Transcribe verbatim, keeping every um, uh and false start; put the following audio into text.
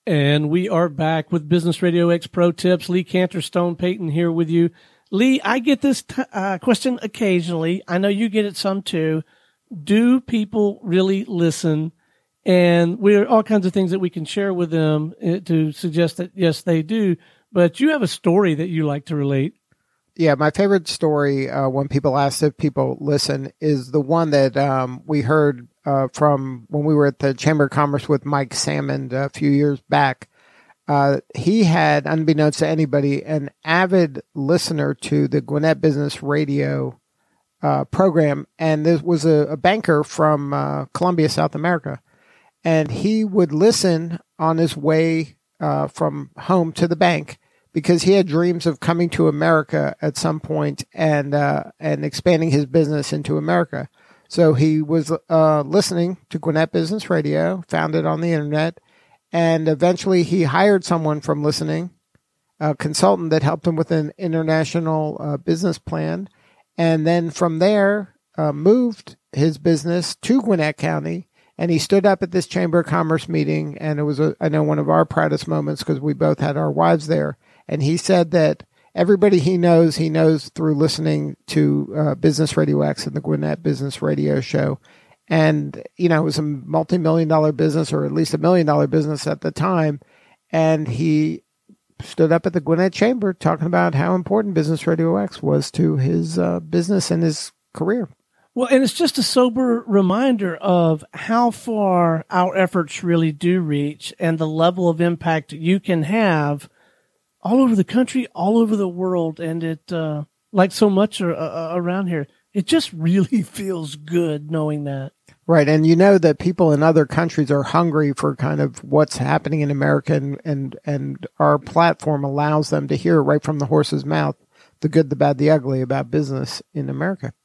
And we are back with Business Radio X Pro Tips. Lee Cantor, Stone Payton here with you. Lee, I get this t- uh, question occasionally. I know you get it some too. Do people really listen? And we're all kinds of things that we can share with them to suggest that, yes, they do. But you have a story that you like to relate. Yeah, my favorite story uh, when people ask if people listen is the one that um, we heard uh, from when we were at the Chamber of Commerce with Mike Salmond a few years back. Uh, he had, unbeknownst to anybody, an avid listener to the Gwinnett Business Radio uh, program, and this was a, a banker from uh, Colombia, South America, and he would listen on his way uh, from home to the bank, because he had dreams of coming to America at some point and uh, and expanding his business into America. So he was uh, listening to Gwinnett Business Radio, found it on the internet, and eventually he hired someone from listening, a consultant that helped him with an international uh, business plan, and then from there uh, moved his business to Gwinnett County. And he stood up at this Chamber of Commerce meeting, and it was, a, I know, one of our proudest moments because we both had our wives there. And he said that everybody he knows, he knows through listening to uh, Business Radio X and the Gwinnett Business Radio Show. And, you know, it was a multi-million dollar business, or at least a million dollar business at the time. And he stood up at the Gwinnett Chamber talking about how important Business Radio X was to his uh, business and his career. Well, and it's just a sober reminder of how far our efforts really do reach and the level of impact you can have all over the country, all over the world. And it, uh, like so much uh, around here, it just really feels good knowing that. Right. And you know that people in other countries are hungry for kind of what's happening in America, and, and, and our platform allows them to hear right from the horse's mouth the good, the bad, the ugly about business in America.